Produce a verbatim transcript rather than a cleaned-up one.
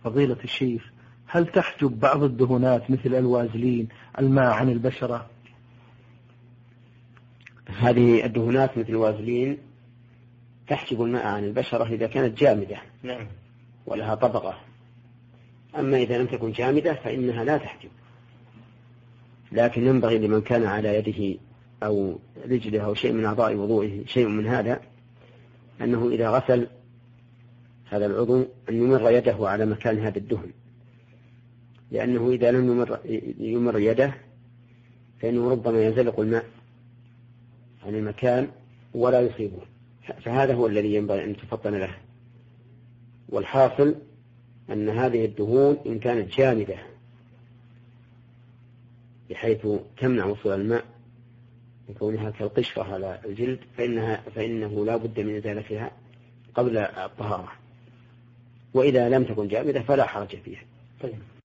فضيلة الشيخ، هل تحجب بعض الدهونات مثل الوازلين الماء عن البشرة؟ هذه الدهونات مثل الوازلين تحجب الماء عن البشرة إذا كانت جامدة نعم ولها طبقة، أما إذا لم تكن جامدة فإنها لا تحجب. لكن ينبغي لمن كان على يده أو رجله أو شيء من أعضاء وضوئه شيء من هذا أنه إذا غسل هذا العضو أن يمر يده على مكان هذا الدهن، لأنه إذا لم يمر, يمر يده فإنه ربما يزلق الماء عن المكان ولا يصيبه، فهذا هو الذي ينبغي أن تفطن له. والحاصل أن هذه الدهون إن كانت جامدة بحيث تمنع وصول الماء لكونها كالقشرة على الجلد فإنها فإنه لا بد من إزالتها قبل الطهارة، وإذا لم تكن جامدة فلا حرج فيها. طيب.